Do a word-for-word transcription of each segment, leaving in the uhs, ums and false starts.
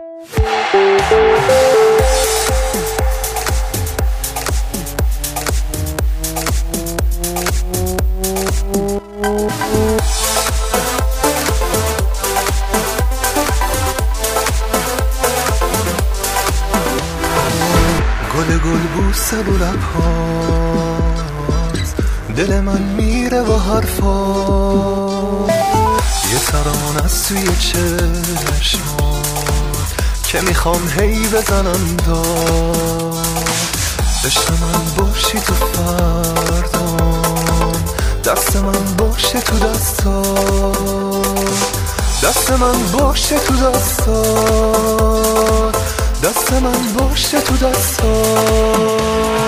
گل گل بوسه رو لبهات، دل من میره و حرفات، یه ترانه از توی چشمات که میخوام هی بزنم داد. عشق من باشی تو فردام، دست من باشه تو دستات، دست من باشه تو دستات، دست من باشه تو دستات.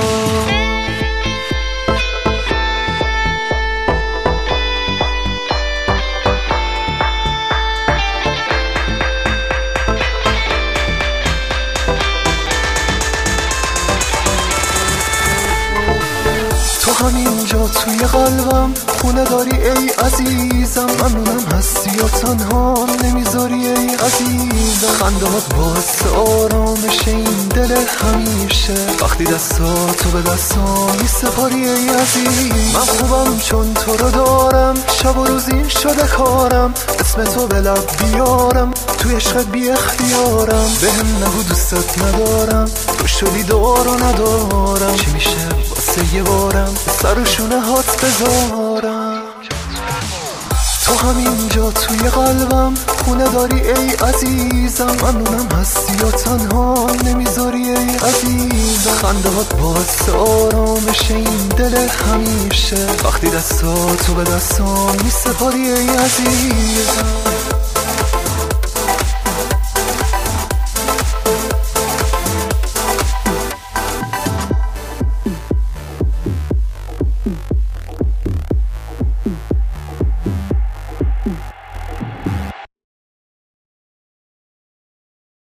تو همینجا توی قلبم خونه داری ای عزیزم، ممنونم هستی و تنها نمیذاری ای عزیزم. خندهات باعث آرامش این دل همیشه، وقتی دستاتو به دستام میسپاری ای عزیز. من خوبم چون تو رو دارم، شب و روزی شده کارم اسم تو به لب بیارم، توی عشقت بی اختیارم. بهم نگو دوستت ندارم، تو شدی دار و ندارم، چی میشه واسه یه بارم سر و شونه هات بذارم. تو همینجا توی قلبم خونه داری ای عزیزم، ممنونم هستی و تنها نمیذاری ای عزیزم. خندهات باعث آرامش این دل همیشه، وقتی دستاتو به دستام میسپاری ای عزیزم.